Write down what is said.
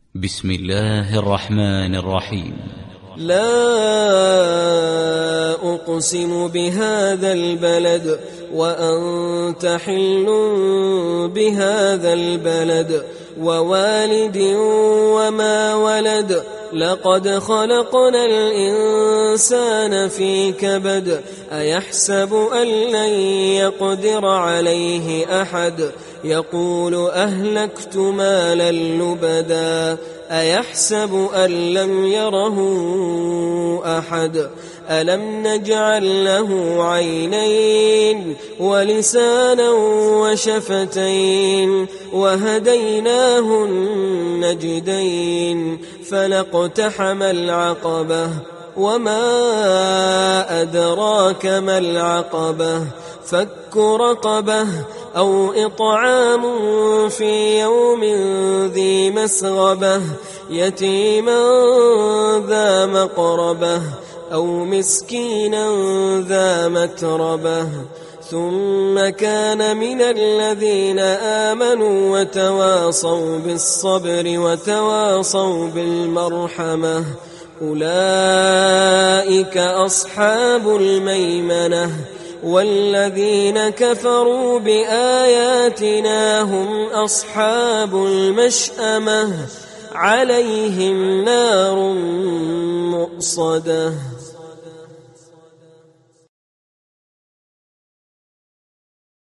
بسم الله الرحمن الرحيم. لا أقسم بهذا البلد وأنت حل بهذا البلد ووالد وما ولد لقد خلقنا الإنسان في كبد أيحسب أن لن يقدر عليه أحد يقول أهلكت مالا لبدا أيحسب أن لم يره أحد ألم نجعل له عينين ولسانا وشفتين وهديناه النجدين فلاقتحم العقبة وما أدراك ما العقبة فك رقبة أو إطعام في يوم ذي مسغبة يتيما ذا مقربة أو مسكينا ذا متربة ثم كان من الذين آمنوا وتواصوا بالصبر وتواصوا بالمرحمة أولئك أصحاب الميمنة والذين كفروا بآياتنا هم أصحاب المشأمة عليهم نار مؤصدة.